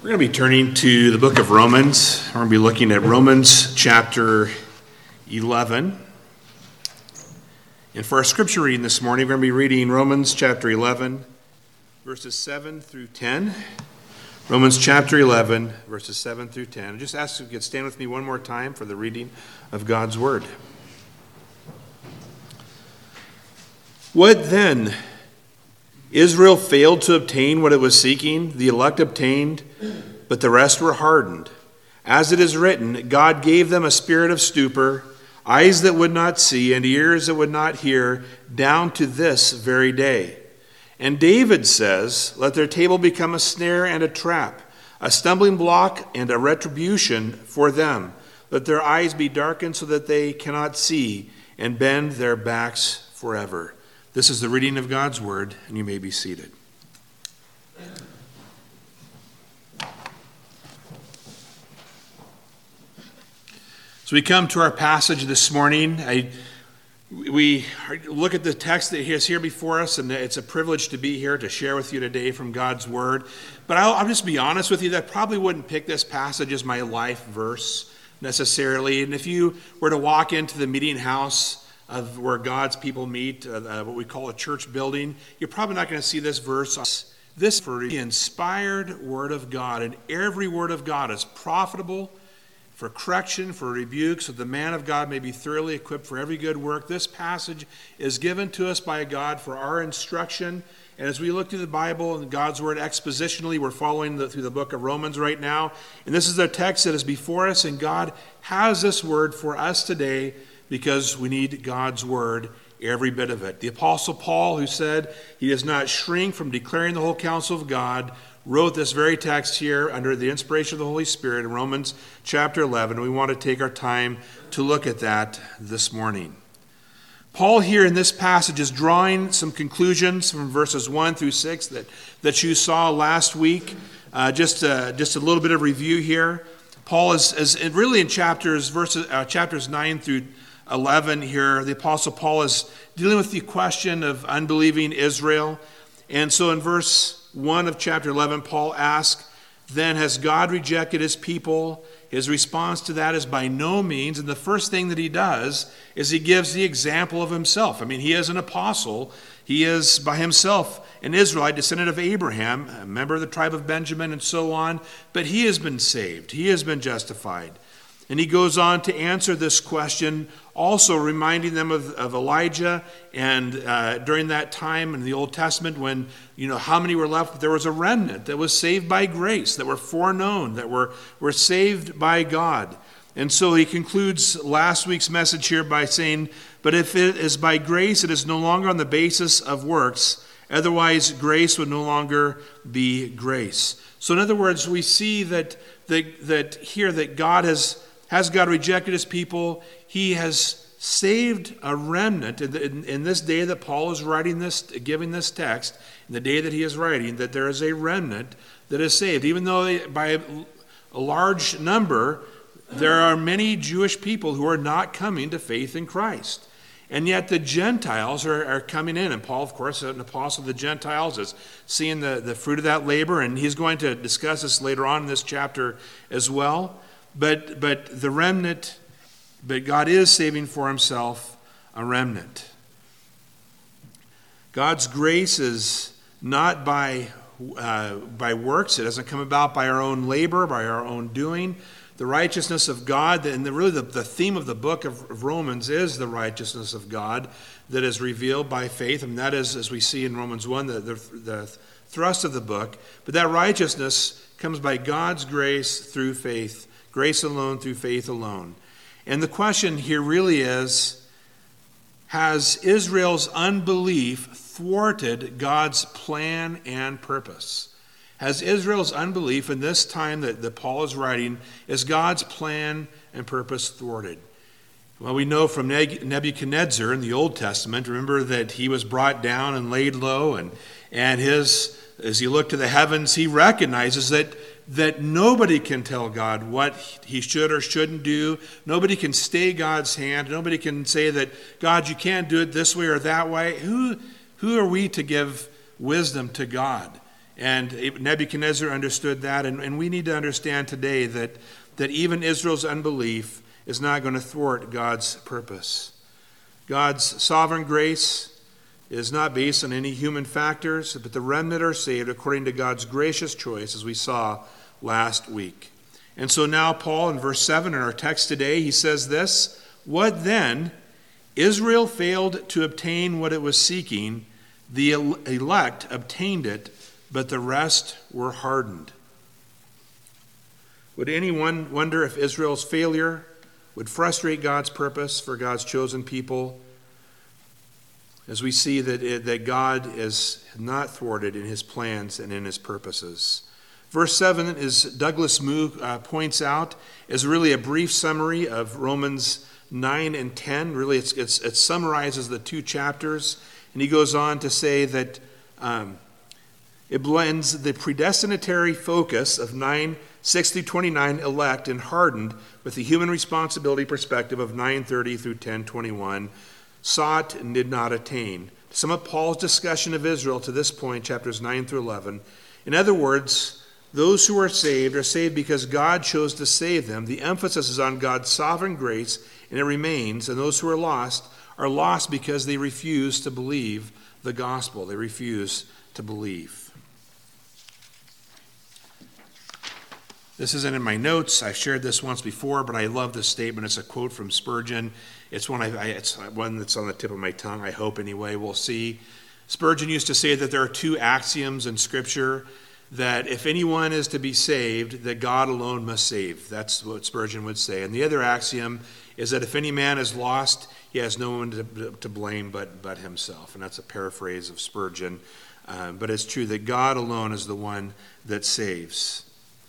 We're going to be turning to the book of Romans. We're going to be looking at Romans chapter 11. And for our scripture reading this morning, we're going to be reading Romans chapter 11, verses 7 through 10. Romans chapter 11, verses 7 through 10. I just ask if you could stand with me one more time for the reading of God's word. What then? Israel failed to obtain what it was seeking. The elect obtained, but the rest were hardened. As it is written, God gave them a spirit of stupor, eyes that would not see, and ears that would not hear, down to this very day. And David says, let their table become a snare and a trap, a stumbling block and a retribution for them. Let their eyes be darkened so that they cannot see, and bend their backs forever. This is the reading of God's word, and you may be seated. So we come to our passage this morning. We look at the text that is here before us, and it's a privilege to be here to share with you today from God's word. But I'll just be honest with you, that I probably wouldn't pick this passage as my life verse necessarily. And if you were to walk into the meeting house of where God's people meet, what we call a church building, you're probably not going to see this verse. This for the inspired word of God, and every word of God is profitable for correction, for rebuke, so the man of God may be thoroughly equipped for every good work. This passage is given to us by God for our instruction. And as we look through the Bible and God's word expositionally, we're following through the book of Romans right now. And this is the text that is before us, and God has this word for us today because we need God's word, every bit of it. The Apostle Paul, who said he does not shrink from declaring the whole counsel of God, wrote this very text here under the inspiration of the Holy Spirit in Romans chapter 11. We want to take our time to look at that this morning. Paul here in this passage is drawing some conclusions from verses 1 through 6 that you saw last week. Just a little bit of review here. Paul is really in chapters 9 through 11 here. The Apostle Paul is dealing with the question of unbelieving Israel. And so in verse 1 of chapter 11, Paul asks, then has God rejected his people? His response to that is by no means. And the first thing that he does is he gives the example of himself. I mean, he is an apostle. He is by himself an Israelite, descendant of Abraham, a member of the tribe of Benjamin, and so on. But he has been saved. He has been justified. And he goes on to answer this question, also reminding them of Elijah and during that time in the Old Testament when, how many were left? There was a remnant that was saved by grace, that were foreknown, that were saved by God. And so he concludes last week's message here by saying, but if it is by grace, it is no longer on the basis of works. Otherwise, grace would no longer be grace. So in other words, we see that here that God has God rejected his people? He has saved a remnant in this day that Paul is writing this, giving this text, in the day that he is writing, that there is a remnant that is saved. Even though by a large number, there are many Jewish people who are not coming to faith in Christ. And yet the Gentiles are coming in. And Paul, of course, an apostle of the Gentiles, is seeing the fruit of that labor. And he's going to discuss this later on in this chapter as well. But the remnant, but God is saving for himself a remnant. God's grace is not by works. It doesn't come about by our own labor, by our own doing. The righteousness of God, and the theme of the book of Romans is the righteousness of God that is revealed by faith. And that is, as we see in Romans 1, the thrust of the book. But that righteousness comes by God's grace through faith. Grace alone through faith alone. And the question here really is, has Israel's unbelief thwarted God's plan and purpose? Has Israel's unbelief in this time that Paul is writing, is God's plan and purpose thwarted? Well, we know from Nebuchadnezzar in the Old Testament, remember that he was brought down and laid low, and as he looked to the heavens, he recognizes that nobody can tell God what he should or shouldn't do. Nobody can stay God's hand. Nobody can say that, God, you can't do it this way or that way. Who are we to give wisdom to God? And Nebuchadnezzar understood that, and we need to understand today that even Israel's unbelief is not going to thwart God's purpose. God's sovereign grace is not based on any human factors, but the remnant are saved according to God's gracious choice, as we saw last week. And so now Paul, in verse 7 in our text today, he says this, "What then? Israel failed to obtain what it was seeking. The elect obtained it, but the rest were hardened." Would anyone wonder if Israel's failure would frustrate God's purpose for God's chosen people? As we see that God is not thwarted in his plans and in his purposes. Verse 7, as Douglas Moo points out, is really a brief summary of Romans 9 and 10. Really, it summarizes the two chapters. And he goes on to say that it blends the predestinatory focus of 9:6-29 elect and hardened with the human responsibility perspective of 9:30 through 10:21, sought and did not attain. To sum up Paul's discussion of Israel to this point, chapters 9 through 11. In other words, those who are saved because God chose to save them. The emphasis is on God's sovereign grace, and it remains. And those who are lost because they refuse to believe the gospel. They refuse to believe. This isn't in my notes. I've shared this once before, but I love this statement. It's a quote from Spurgeon. It's one that's on the tip of my tongue, I hope anyway. We'll see. Spurgeon used to say that there are two axioms in Scripture, that if anyone is to be saved, that God alone must save. That's what Spurgeon would say. And the other axiom is that if any man is lost, he has no one to blame but himself. And that's a paraphrase of Spurgeon. But it's true that God alone is the one that saves.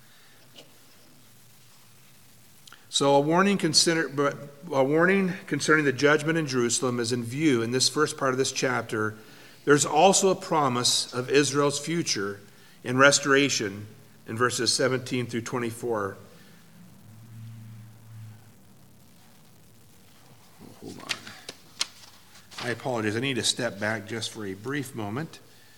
So a warning concerning the judgment in Jerusalem is in view in this first part of this chapter. There's also a promise of Israel's future in restoration in verses 17 through 24. Hold on. I apologize. I need to step back just for a brief moment.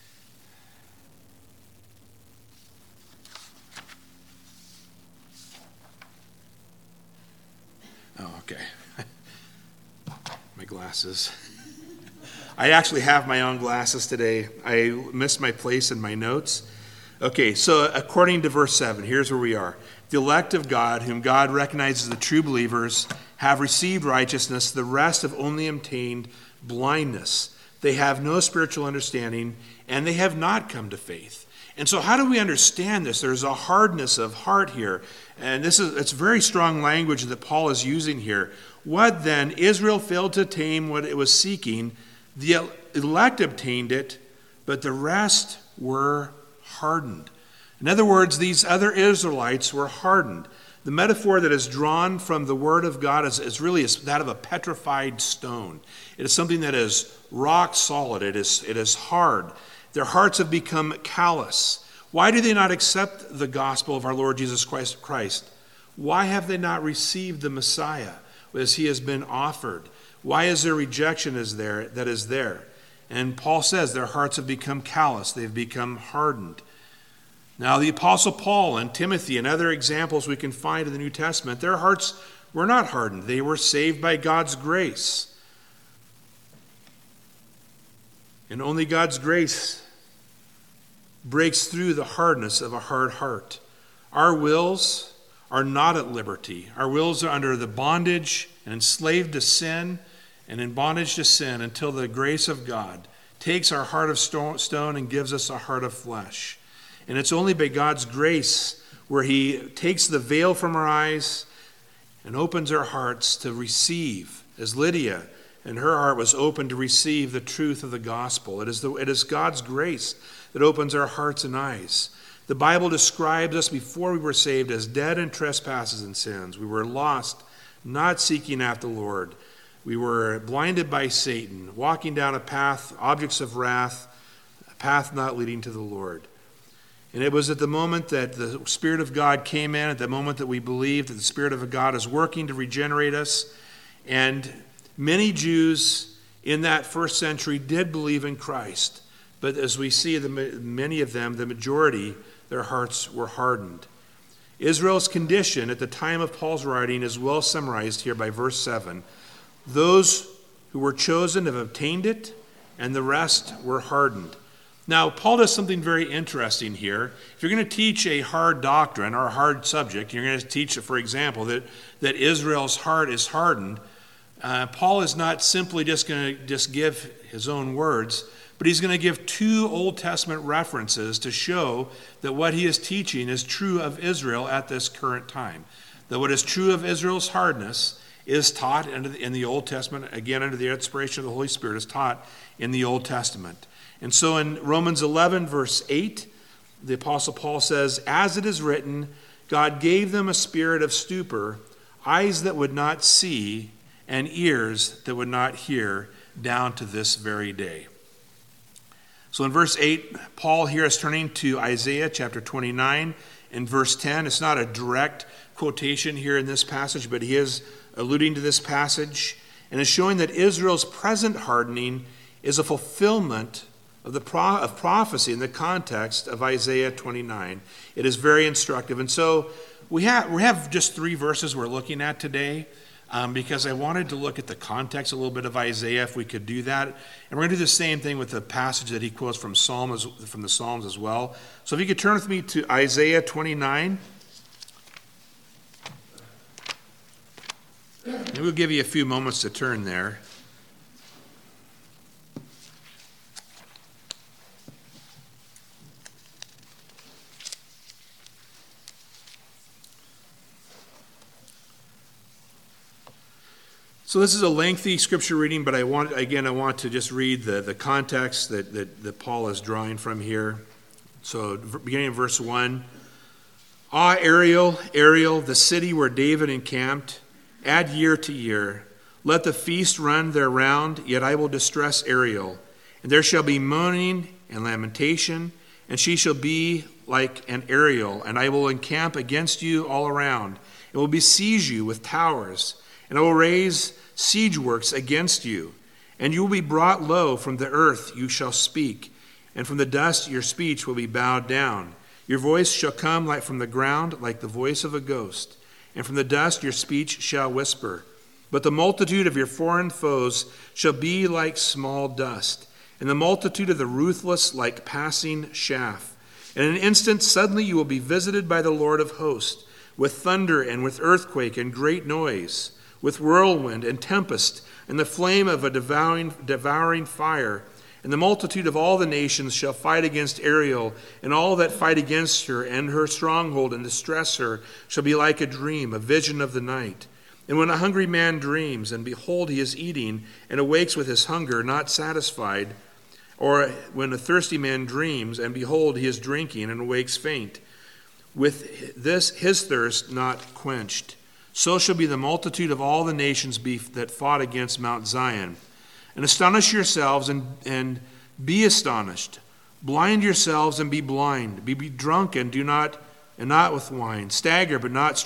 Oh, okay. My glasses. I actually have my own glasses today. I missed my place in my notes. Okay, so according to verse 7, here's where we are. The elect of God, whom God recognizes the true believers, have received righteousness. The rest have only obtained blindness. They have no spiritual understanding, and they have not come to faith. And so how do we understand this? There's a hardness of heart here. And it's very strong language that Paul is using here. What then? Israel failed to attain what it was seeking. The elect obtained it, but the rest were hardened. In other words, these other Israelites were hardened. The metaphor that is drawn from the Word of God is really that of a petrified stone. It is something that is rock solid. It is hard. Their hearts have become callous. Why do they not accept the gospel of our Lord Jesus Christ? Why have they not received the Messiah as he has been offered? Why is there rejection that is there? And Paul says their hearts have become callous. They've become hardened. Now, the Apostle Paul and Timothy and other examples we can find in the New Testament, their hearts were not hardened. They were saved by God's grace. And only God's grace breaks through the hardness of a hard heart. Our wills are not at liberty. Our wills are under the bondage and enslaved to sin and in bondage to sin until the grace of God takes our heart of stone and gives us a heart of flesh. And it's only by God's grace where he takes the veil from our eyes and opens our hearts to receive, as Lydia and her heart was open to receive the truth of the gospel. It is God's grace that opens our hearts and eyes. The Bible describes us before we were saved as dead in trespasses and sins. We were lost, not seeking after the Lord. We were blinded by Satan, walking down a path, objects of wrath, a path not leading to the Lord. And it was at the moment that the Spirit of God came in, at the moment that we believed that the Spirit of God is working to regenerate us. And many Jews in that first century did believe in Christ. but as we see, many of them, the majority, their hearts were hardened. Israel's condition at the time of Paul's writing is well summarized here by verse 7. Those who were chosen have obtained it, and the rest were hardened. Now, Paul does something very interesting here. If you're going to teach a hard doctrine or a hard subject, you're going to teach, for example, that Israel's heart is hardened, Paul is not simply just going to give his own words, but he's going to give two Old Testament references to show that what he is teaching is true of Israel at this current time. That what is true of Israel's hardness is taught in the Old Testament, again under the inspiration of the Holy Spirit, is taught in the Old Testament. And so in Romans 11, verse 8, the Apostle Paul says, "As it is written, God gave them a spirit of stupor, eyes that would not see, and ears that would not hear, down to this very day." So in verse 8, Paul here is turning to Isaiah chapter 29 and verse 10. It's not a direct quotation here in this passage, but he is alluding to this passage and is showing that Israel's present hardening is a fulfillment of prophecy in the context of Isaiah 29. It is very instructive. And so we have just 3 verses we're looking at today, because I wanted to look at the context a little bit of Isaiah, if we could do that. And we're going to do the same thing with the passage that he quotes from the Psalms as well. So if you could turn with me to Isaiah 29. And we'll give you a few moments to turn there. So this is a lengthy scripture reading, but I want to just read the context that Paul is drawing from here. So beginning in verse 1, "Ah, Ariel, Ariel, the city where David encamped, add year to year. Let the feast run their round, yet I will distress Ariel. And there shall be moaning and lamentation, and she shall be like an Ariel, and I will encamp against you all around, and will besiege you with towers, and I will raise siege works against you, and you will be brought low from the earth you shall speak, and from the dust your speech will be bowed down. Your voice shall come like from the ground, like the voice of a ghost, and from the dust your speech shall whisper. But the multitude of your foreign foes shall be like small dust, and the multitude of the ruthless like passing chaff. In an instant suddenly you will be visited by the Lord of hosts, with thunder and with earthquake and great noise, with whirlwind and tempest, and the flame of a devouring fire. And the multitude of all the nations shall fight against Ariel, and all that fight against her and her stronghold and distress her shall be like a dream, a vision of the night. And when a hungry man dreams, and behold, he is eating, and awakes with his hunger, not satisfied, or when a thirsty man dreams, and behold, he is drinking, and awakes faint, with this his thirst not quenched. So shall be the multitude of all the nations that fought against Mount Zion. And astonish yourselves and be astonished. Blind yourselves and be blind. Be drunk and not with wine. Stagger, but not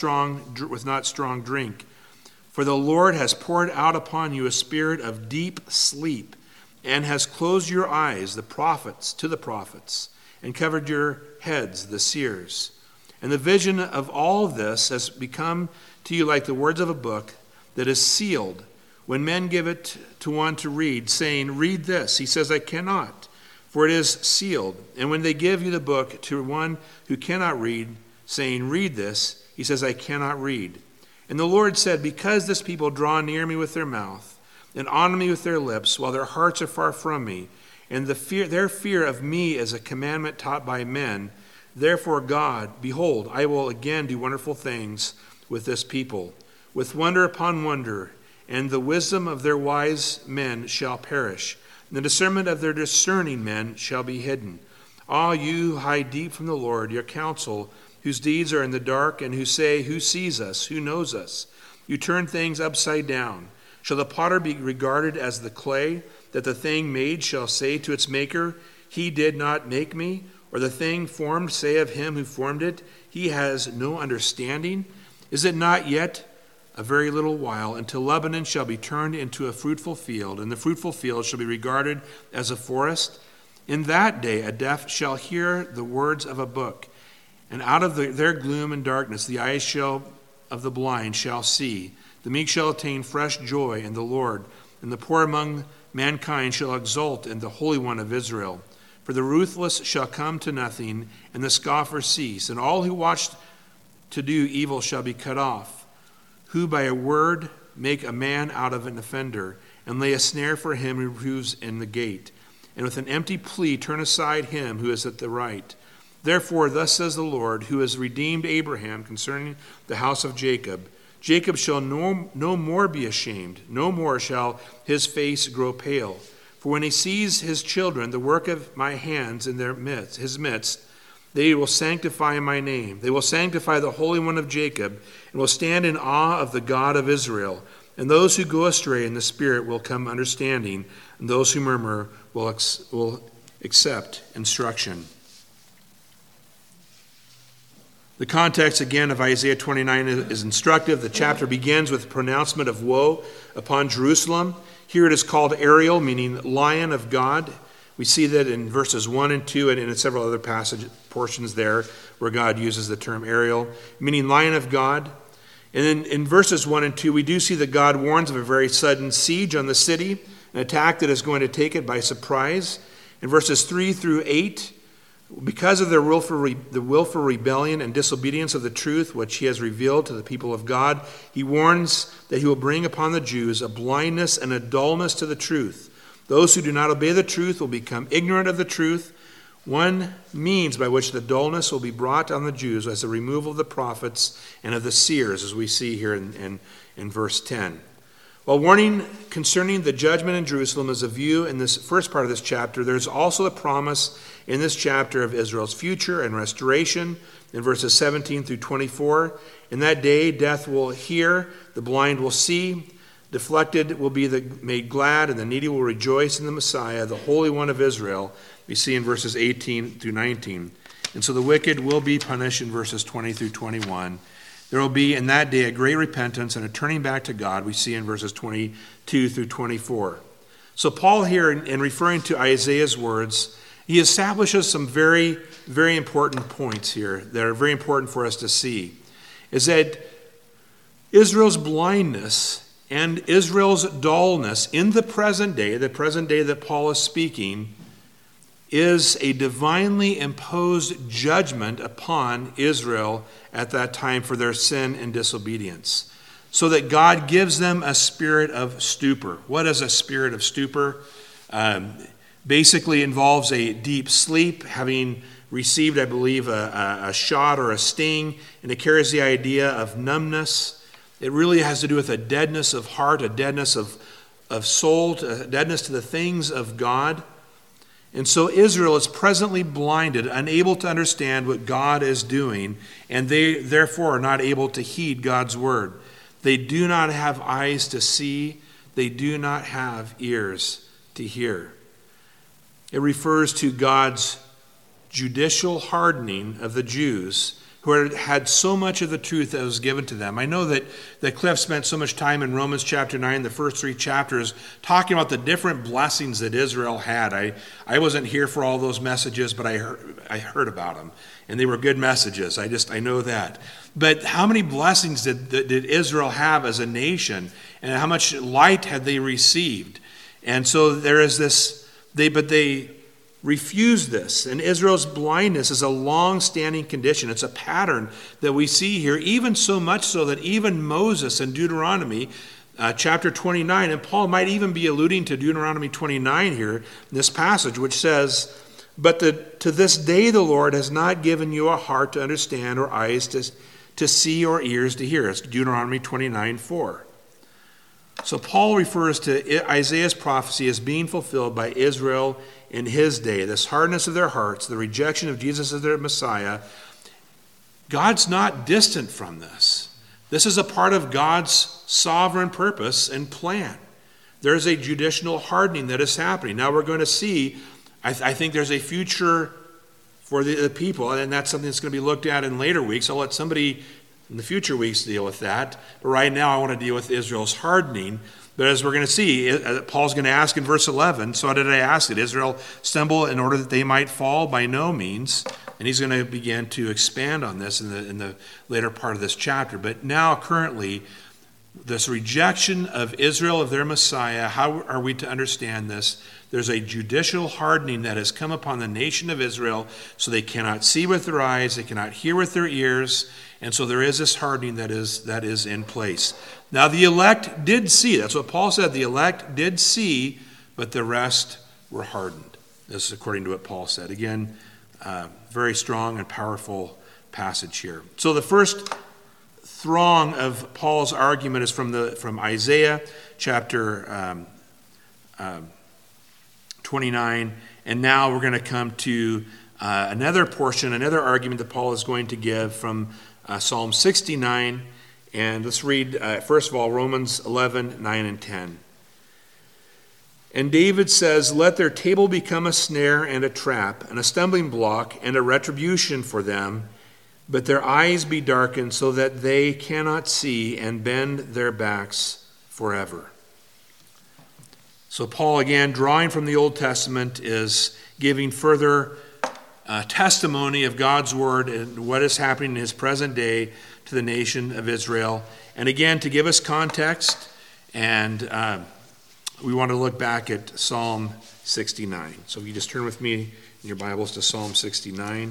strong drink. For the Lord has poured out upon you a spirit of deep sleep, and has closed your eyes, the prophets, and covered your heads, the seers. And the vision of all this has become to you like the words of a book that is sealed. When men give it to one to read, saying, read this, he says, I cannot, for it is sealed. And when they give you the book to one who cannot read, saying, read this, he says, I cannot read. And the Lord said, because this people draw near me with their mouth, and honor me with their lips, while their hearts are far from me, and their fear of me is a commandment taught by men, therefore God, behold, I will again do wonderful things with this people, with wonder upon wonder, and the wisdom of their wise men shall perish, and the discernment of their discerning men shall be hidden. Ah, you who hide deep from the Lord, your counsel, whose deeds are in the dark, and who say, who sees us, who knows us? You turn things upside down. Shall the potter be regarded as the clay, that the thing made shall say to its maker, he did not make me? Or the thing formed say of him who formed it, he has no understanding? Is it not yet a very little while until Lebanon shall be turned into a fruitful field, and the fruitful field shall be regarded as a forest? In that day a deaf shall hear the words of a book, and out of their gloom and darkness the eyes of the blind shall see. The meek shall attain fresh joy in the Lord, and the poor among mankind shall exult in the Holy One of Israel. For the ruthless shall come to nothing, and the scoffer cease, and all who watch to do evil shall be cut off, who by a word make a man out of an offender, and lay a snare for him who's in the gate, and with an empty plea turn aside him who is at the right. Therefore, thus says the Lord, who has redeemed Abraham concerning the house of Jacob, Jacob shall no more be ashamed, no more shall his face grow pale. For when he sees his children, the work of my hands in his midst, they will sanctify my name. They will sanctify the Holy One of Jacob, and will stand in awe of the God of Israel. And those who go astray in the spirit will come understanding, and those who murmur will accept instruction. The context, again, of Isaiah 29 is instructive. The chapter begins with the pronouncement of woe upon Jerusalem. Here it is called Ariel, meaning Lion of God. We see that in verses 1 and 2 and in several other portions there where God uses the term Ariel, meaning Lion of God. And then in verses 1 and 2, we do see that God warns of a very sudden siege on the city, an attack that is going to take it by surprise. In verses 3 through 8, because of their willful rebellion and disobedience of the truth which he has revealed to the people of God, he warns that he will bring upon the Jews a blindness and a dullness to the truth. Those who do not obey the truth will become ignorant of the truth. One means by which the dullness will be brought on the Jews as the removal of the prophets and of the seers, as we see here in verse 10. While warning concerning the judgment in Jerusalem is a view in this first part of this chapter, there's also a promise in this chapter of Israel's future and restoration in verses 17 through 24. In that day, deaf will hear, the blind will see, deflected will be made glad, and the needy will rejoice in the Messiah, the Holy One of Israel, we see in verses 18 through 19. And so the wicked will be punished in verses 20 through 21. There will be in that day a great repentance and a turning back to God, we see in verses 22 through 24. So Paul here, in referring to Isaiah's words, he establishes some very, very important points here that are very important for us to see. Is that Israel's blindness and Israel's dullness in the present day that Paul is speaking, is a divinely imposed judgment upon Israel at that time for their sin and disobedience, so that God gives them a spirit of stupor. What is a spirit of stupor? Basically involves a deep sleep, having received, I believe, a shot or a sting, and it carries the idea of numbness. It really has to do with a deadness of heart, a deadness of soul, a deadness to the things of God. And so Israel is presently blinded, unable to understand what God is doing, and they therefore are not able to heed God's word. They do not have eyes to see. They do not have ears to hear. It refers to God's judicial hardening of the Jews who had so much of the truth that was given to them. I know that Cliff spent so much time in Romans chapter 9, the first 3 chapters, talking about the different blessings that Israel had. I wasn't here for all those messages, but I heard about them, and they were good messages. I know that. But how many blessings did Israel have as a nation, and how much light had they received? And so there is this, but they refuse this. And Israel's blindness is a long-standing condition. It's a pattern that we see here, even so much so that even Moses in Deuteronomy chapter 29, and Paul might even be alluding to Deuteronomy 29 here in this passage, which says, "But to this day the Lord has not given you a heart to understand or eyes to see or ears to hear." It's Deuteronomy 29:4. So Paul refers to Isaiah's prophecy as being fulfilled by Israel in his day. This hardness of their hearts, the rejection of Jesus as their Messiah. God's not distant from this. This is a part of God's sovereign purpose and plan. There's a judicial hardening that is happening. Now we're going to see, I think there's a future for the people, and that's something that's going to be looked at in later weeks. I'll let somebody in the future weeks deal with that. But right now I want to deal with Israel's hardening. But as we're going to see, Paul's going to ask in verse 11, so did I ask, did Israel stumble in order that they might fall? By no means. And he's going to begin to expand on this in the later part of this chapter. But now, currently, this rejection of Israel, of their Messiah, how are we to understand this? There's a judicial hardening that has come upon the nation of Israel, so they cannot see with their eyes, they cannot hear with their ears, and so there is this hardening that is in place. Now the elect did see, that's what Paul said, the elect did see, but the rest were hardened. This is according to what Paul said. Again, very strong and powerful passage here. So the first throng of Paul's argument is from Isaiah chapter 29, and now we're going to come to another portion, another argument that Paul is going to give from Psalm 69, and let's read first of all Romans 11, 9 and 10. And David says, "Let their table become a snare and a trap, and a stumbling block and a retribution for them, but their eyes be darkened so that they cannot see, and bend their backs forever." So Paul, again, drawing from the Old Testament, is giving further testimony of God's word and what is happening in his present day to the nation of Israel. And again, to give us context, and we want to look back at Psalm 69. So if you just turn with me in your Bibles to Psalm 69.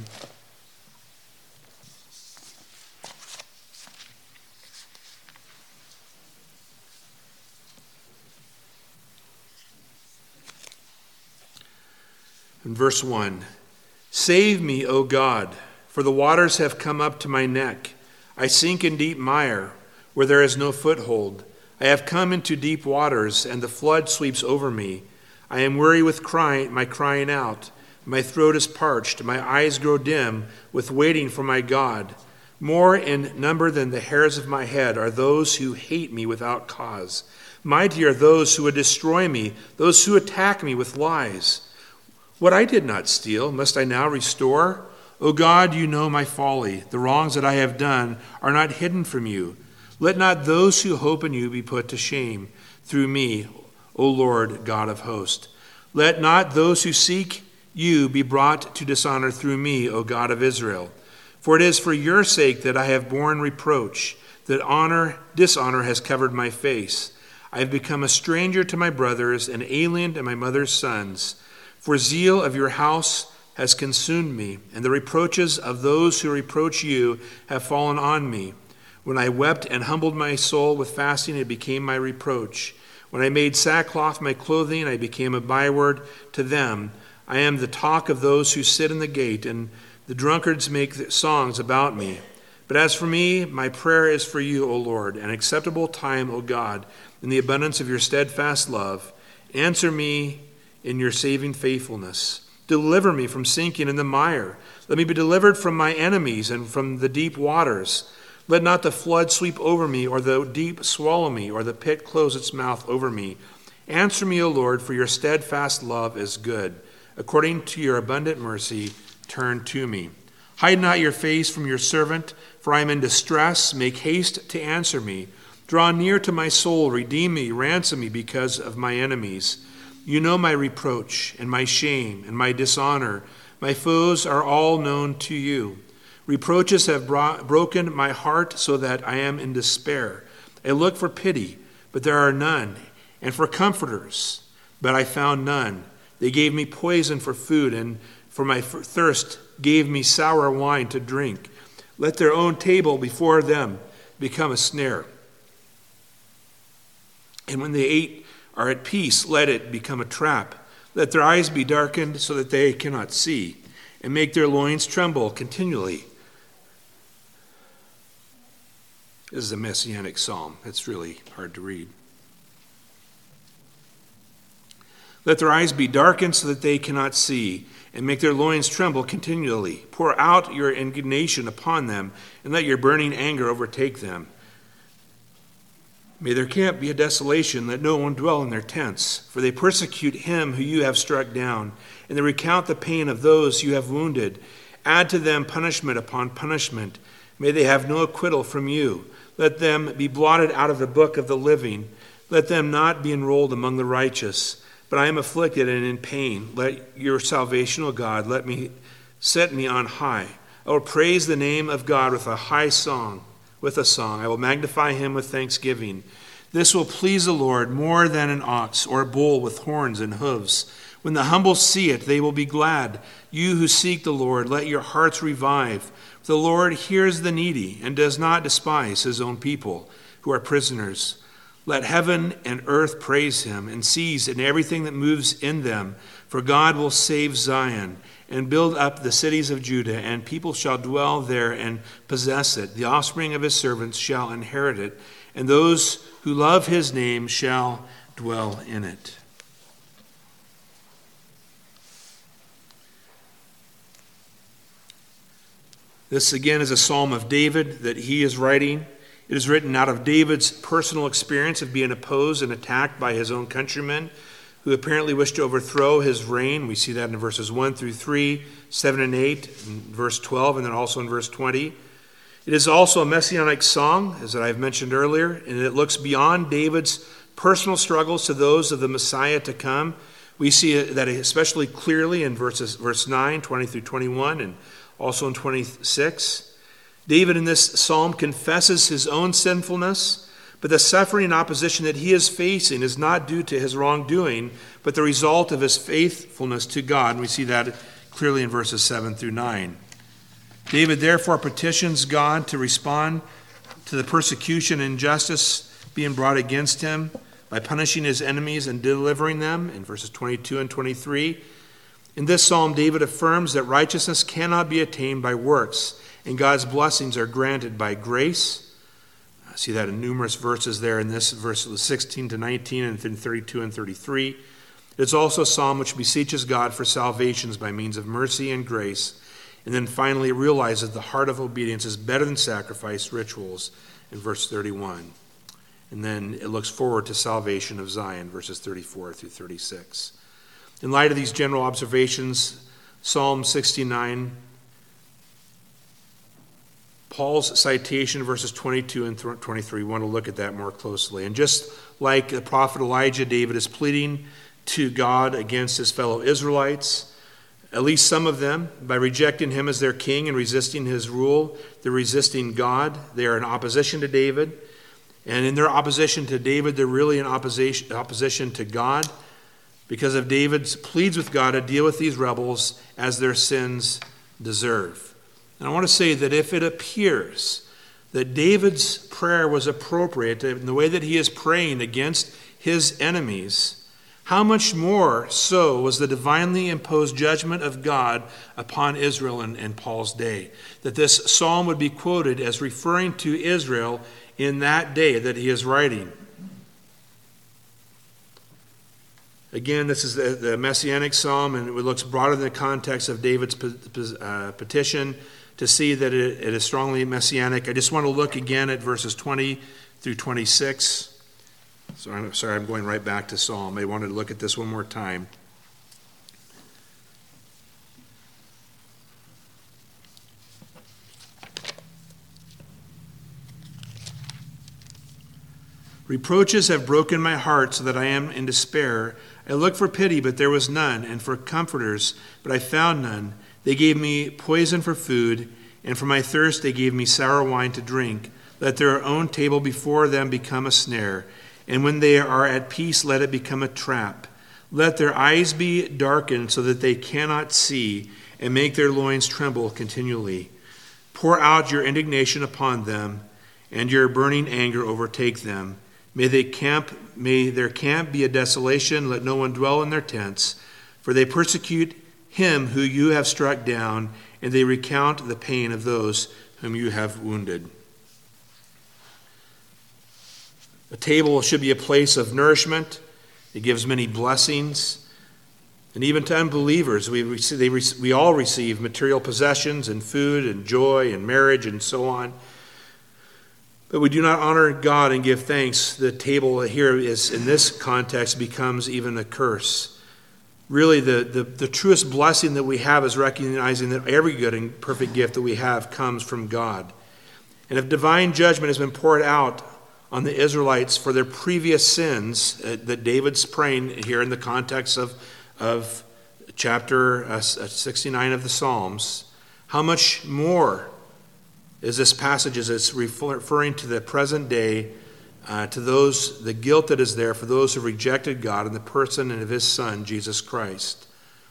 In verse 1, "Save me, O God, for the waters have come up to my neck. I sink in deep mire, where there is no foothold. I have come into deep waters, and the flood sweeps over me. I am weary with my crying out. My throat is parched. My eyes grow dim with waiting for my God. More in number than the hairs of my head are those who hate me without cause. Mighty are those who would destroy me, those who attack me with lies. What I did not steal, must I now restore? O God, you know my folly. The wrongs that I have done are not hidden from you. Let not those who hope in you be put to shame through me, O Lord God of hosts. Let not those who seek you be brought to dishonor through me, O God of Israel. For it is for your sake that I have borne reproach, that dishonor has covered my face. I have become a stranger to my brothers, an alien to my mother's sons. For zeal of your house has consumed me, and the reproaches of those who reproach you have fallen on me. When I wept and humbled my soul with fasting, it became my reproach. When I made sackcloth my clothing, I became a byword to them. I am the talk of those who sit in the gate, and the drunkards make songs about me. But as for me, my prayer is for you, O Lord, an acceptable time, O God, in the abundance of your steadfast love. Answer me in your saving faithfulness. Deliver me from sinking in the mire. Let me be delivered from my enemies and from the deep waters. Let not the flood sweep over me, or the deep swallow me, or the pit close its mouth over me. Answer me, O Lord, for your steadfast love is good. According to your abundant mercy, turn to me. Hide not your face from your servant, for I am in distress. Make haste to answer me. Draw near to my soul, redeem me, ransom me because of my enemies. You know my reproach and my shame and my dishonor. My foes are all known to you. Reproaches have broken my heart so that I am in despair. I look for pity, but there are none, and for comforters, but I found none. They gave me poison for food, and for my thirst gave me sour wine to drink. Let their own table before them become a snare. And when they are at peace, let it become a trap. Let their eyes be darkened so that they cannot see, and make their loins tremble continually. This is a messianic psalm. It's really hard to read. Let their eyes be darkened so that they cannot see, and make their loins tremble continually. Pour out your indignation upon them, and let your burning anger overtake them. May their camp be a desolation, let no one dwell in their tents. For they persecute him who you have struck down, and they recount the pain of those you have wounded. Add to them punishment upon punishment. May they have no acquittal from you. Let them be blotted out of the book of the living. Let them not be enrolled among the righteous, but I am afflicted and in pain. Let your salvation, O God, set me on high. I will praise the name of God with a song. I will magnify him with thanksgiving. This will please the Lord more than an ox or a bull with horns and hooves. When the humble see it, they will be glad. You who seek the Lord, let your hearts revive. For the Lord hears the needy and does not despise his own people who are prisoners. Let heaven and earth praise him, and seas and everything that moves in them. For God will save Zion and build up the cities of Judah, and people shall dwell there and possess it. The offspring of his servants shall inherit it, and those who love his name shall dwell in it. This again is a psalm of David that he is writing. It is written out of David's personal experience of being opposed and attacked by his own countrymen who apparently wished to overthrow his reign. We see that in verses 1 through 3, 7 and 8, and verse 12, and then also in verse 20. It is also a messianic song, as I've mentioned earlier, and it looks beyond David's personal struggles to those of the Messiah to come. We see that especially clearly in verse 9, 20 through 21, and also in 26. David in this psalm confesses his own sinfulness, but the suffering and opposition that he is facing is not due to his wrongdoing, but the result of his faithfulness to God. And we see that clearly in verses 7 through 9. David therefore petitions God to respond to the persecution and injustice being brought against him by punishing his enemies and delivering them in verses 22 and 23. In this psalm, David affirms that righteousness cannot be attained by works, and God's blessings are granted by grace. I see that in numerous verses there in this, verses 16 to 19 and then 32 and 33. It's also a psalm which beseeches God for salvations by means of mercy and grace. And then finally it realizes the heart of obedience is better than sacrifice rituals in verse 31. And then it looks forward to salvation of Zion, verses 34 through 36. In light of these general observations, Psalm 69, Paul's citation, verses 22 and 23, we want to look at that more closely. And just like the prophet Elijah, David is pleading to God against his fellow Israelites, at least some of them, by rejecting him as their king and resisting his rule. They're resisting God. They are in opposition to David. And in their opposition to David, they're really in opposition to God, because of David's pleads with God to deal with these rebels as their sins deserve. And I want to say that if it appears that David's prayer was appropriate in the way that he is praying against his enemies, how much more so was the divinely imposed judgment of God upon Israel in Paul's day, that this psalm would be quoted as referring to Israel in that day that he is writing. Again, this is the Messianic psalm, and it looks broader than the context of David's petition to see that it is strongly Messianic. I just want to look again at verses 20 through 26. So I'm sorry, I'm going right back to Psalm. I wanted to look at this one more time. Reproaches have broken my heart so that I am in despair. I looked for pity, but there was none, and for comforters, but I found none. They gave me poison for food, and for my thirst they gave me sour wine to drink. Let their own table before them become a snare, and when they are at peace, let it become a trap. Let their eyes be darkened so that they cannot see, and make their loins tremble continually. Pour out your indignation upon them, and your burning anger overtake them. May their camp be a desolation. Let no one dwell in their tents. For they persecute him who you have struck down, and they recount the pain of those whom you have wounded. A table should be a place of nourishment. It gives many blessings. And even to unbelievers, we all receive material possessions and food and joy and marriage and so on. But we do not honor God and give thanks. The table here is, in this context, becomes even a curse. Really, the truest blessing that we have is recognizing that every good and perfect gift that we have comes from God. And if divine judgment has been poured out on the Israelites for their previous sins that David's praying here in the context of chapter 69 of the Psalms, how much more is this passage as it's referring to the present day, to those, the guilt that is there for those who rejected God in the person and of his Son, Jesus Christ.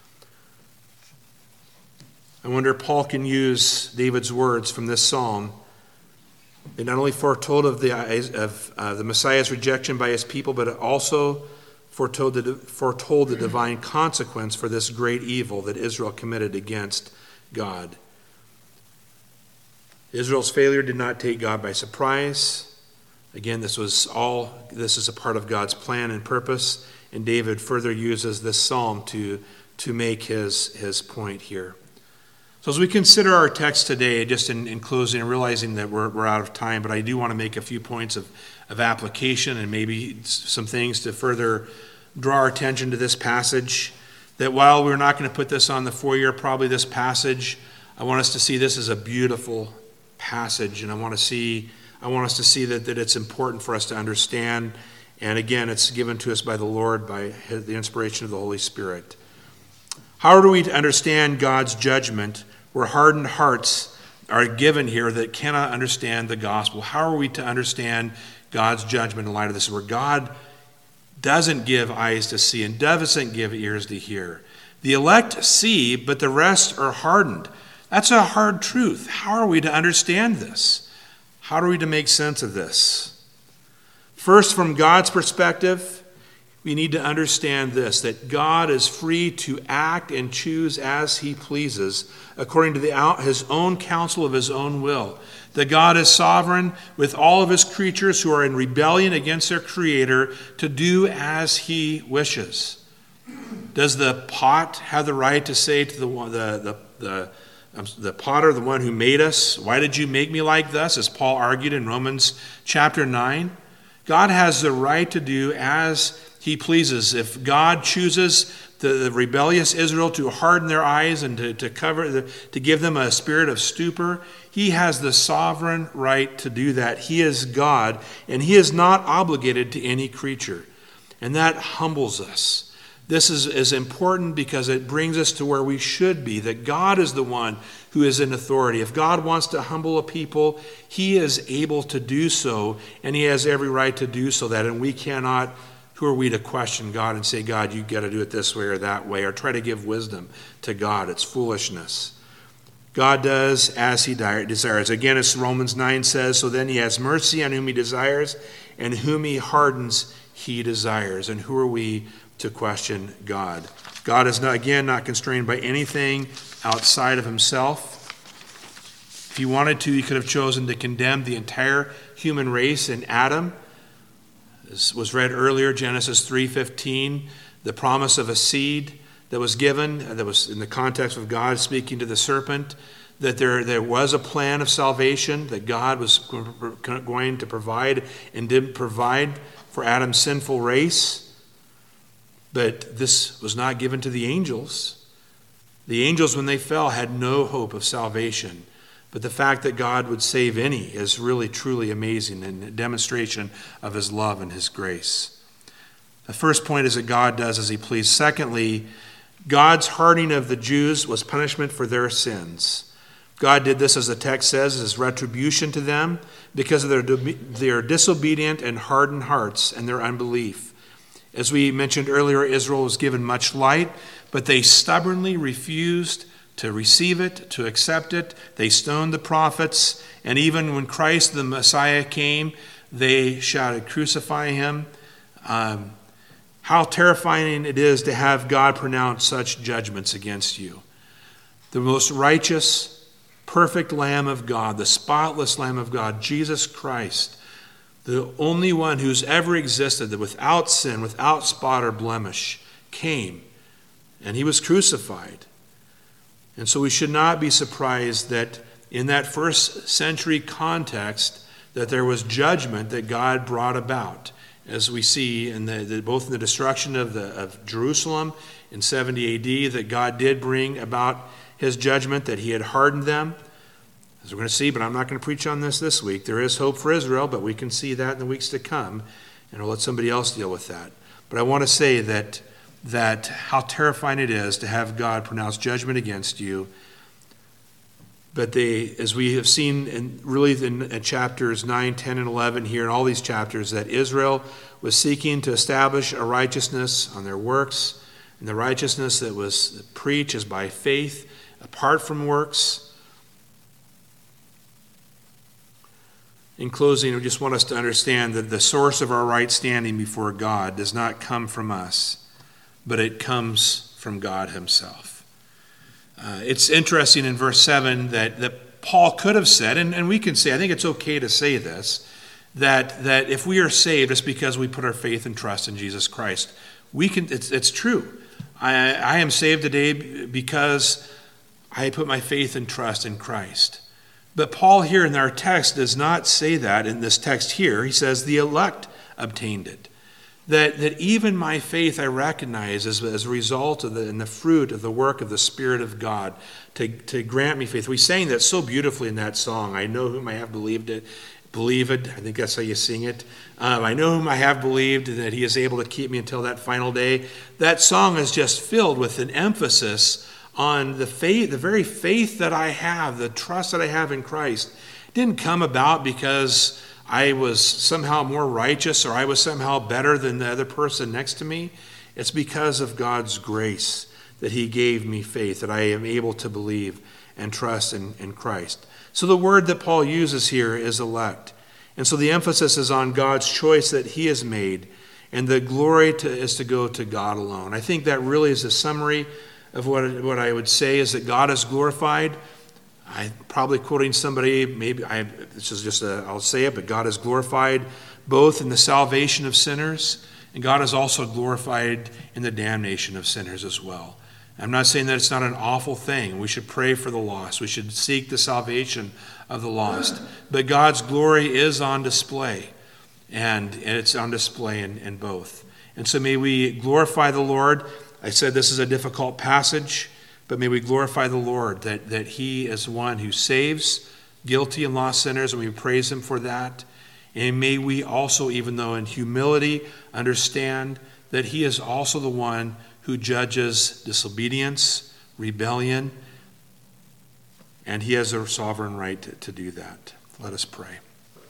I wonder if Paul can use David's words from this psalm. They not only foretold of the Messiah's rejection by his people, but it also foretold the divine consequence for this great evil that Israel committed against God. Israel's failure did not take God by surprise. Again, this is a part of God's plan and purpose, and David further uses this psalm to make his point here. So as we consider our text today, just in closing, and realizing that we're out of time, but I do want to make a few points of application and maybe some things to further draw our attention to this passage, that while we're not going to put this on the foyer, probably this passage, I want us to see this as a beautiful passage, and I want us to see that it's important for us to understand. And again, it's given to us by the Lord, by the inspiration of the Holy Spirit. How are we to understand God's judgment where hardened hearts are given here that cannot understand the gospel? How are we to understand God's judgment in light of this, where God doesn't give eyes to see and doesn't give ears to hear? The elect see, but the rest are hardened. That's a hard truth. How are we to understand this? How are we to make sense of this? First, from God's perspective, we need to understand this, that God is free to act and choose as he pleases, according to his own counsel of his own will. That God is sovereign with all of his creatures who are in rebellion against their Creator to do as he wishes. Does the pot have the right to say to the potter, the one who made us, "Why did you make me like this?" as Paul argued in Romans chapter 9? God has the right to do as he pleases. If God chooses the rebellious Israel to harden their eyes and to give them a spirit of stupor, he has the sovereign right to do that. He is God, and he is not obligated to any creature. And that humbles us. This is important because it brings us to where we should be, that God is the one who is in authority. If God wants to humble a people, he is able to do so, and he has every right to do so. And we cannot, who are we to question God and say, "God, you got to do it this way or that way," or try to give wisdom to God? It's foolishness. God does as he desires. Again, as Romans 9 says, so then he has mercy on whom he desires, and whom he hardens, he desires. And who are we to question God? God is not constrained by anything outside of himself. If he wanted to, he could have chosen to condemn the entire human race in Adam. This was read earlier, Genesis 3:15, the promise of a seed that was given, that was in the context of God speaking to the serpent, that there was a plan of salvation, that God was going to provide and did provide for Adam's sinful race. But this was not given to the angels. The angels, when they fell, had no hope of salvation. But the fact that God would save any is really, truly amazing and a demonstration of his love and his grace. The first point is that God does as he pleases. Secondly, God's hardening of the Jews was punishment for their sins. God did this, as the text says, as retribution to them because of their disobedient and hardened hearts and their unbelief. As we mentioned earlier, Israel was given much light, but they stubbornly refused to receive it, to accept it. They stoned the prophets, and even when Christ, the Messiah, came, they shouted, "Crucify him." How terrifying it is to have God pronounce such judgments against you. The most righteous, perfect Lamb of God, the spotless Lamb of God, Jesus Christ, the only one who's ever existed, that without sin, without spot or blemish, came, and he was crucified. And so we should not be surprised that in that first century context, that there was judgment that God brought about, as we see in both in the destruction of Jerusalem in 70 AD, that God did bring about his judgment, that he had hardened them. As we're going to see, but I'm not going to preach on this week. There is hope for Israel, but we can see that in the weeks to come, and I'll let somebody else deal with that. But I want to say that how terrifying it is to have God pronounce judgment against you. But as we have seen in chapters 9, 10, and 11 here, in all these chapters, that Israel was seeking to establish a righteousness on their works, and the righteousness that was preached is by faith, apart from works. In closing, I just want us to understand that the source of our right standing before God does not come from us, but it comes from God himself. It's interesting in verse 7 that Paul could have said, and we can say, I think it's okay to say this, that if we are saved, it's because we put our faith and trust in Jesus Christ. It's true. I am saved today because I put my faith and trust in Christ. But Paul here in our text does not say that in this text here. He says the elect obtained it. That even my faith I recognize as a result of the fruit of the work of the Spirit of God to grant me faith. We sang that so beautifully in that song. I know whom I have believed. I think that's how you sing it. I know whom I have believed, that he is able to keep me until that final day. That song is just filled with an emphasis on the faith, the very faith that I have, the trust that I have in Christ. It didn't come about because I was somehow more righteous or I was somehow better than the other person next to me. It's because of God's grace that he gave me faith, that I am able to believe and trust in Christ. So the word that Paul uses here is elect. And so the emphasis is on God's choice that he has made, and the glory is to go to God alone. I think that really is a summary of what I would say is that God is glorified. I'm probably quoting somebody, I'll say it, but God is glorified both in the salvation of sinners, and God is also glorified in the damnation of sinners as well. I'm not saying that it's not an awful thing. We should pray for the lost. We should seek the salvation of the lost. But God's glory is on display, and it's on display in both. And so may we glorify the Lord. I said this is a difficult passage, but may we glorify the Lord, that he is one who saves guilty and lost sinners, and we praise him for that. And may we also, even though in humility, understand that he is also the one who judges disobedience, rebellion, and he has a sovereign right to do that. Let us pray.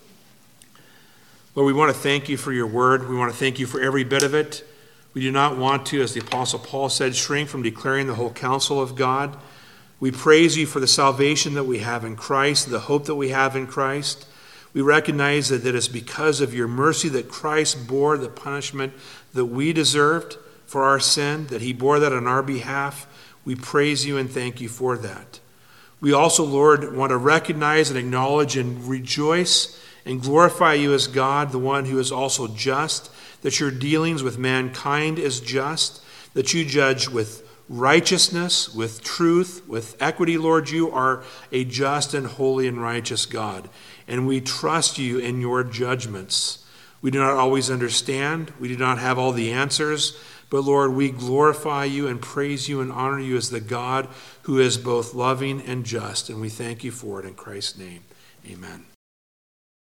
Lord, we want to thank you for your word. We want to thank you for every bit of it. We do not want to, as the Apostle Paul said, shrink from declaring the whole counsel of God. We praise you for the salvation that we have in Christ, the hope that we have in Christ. We recognize that it is because of your mercy that Christ bore the punishment that we deserved for our sin, that he bore that on our behalf. We praise you and thank you for that. We also, Lord, want to recognize and acknowledge and rejoice and glorify you as God, the one who is also just, that your dealings with mankind is just, that you judge with righteousness, with truth, with equity, Lord. You are a just and holy and righteous God, and we trust you in your judgments. We do not always understand. We do not have all the answers, but Lord, we glorify you and praise you and honor you as the God who is both loving and just, and we thank you for it in Christ's name. Amen.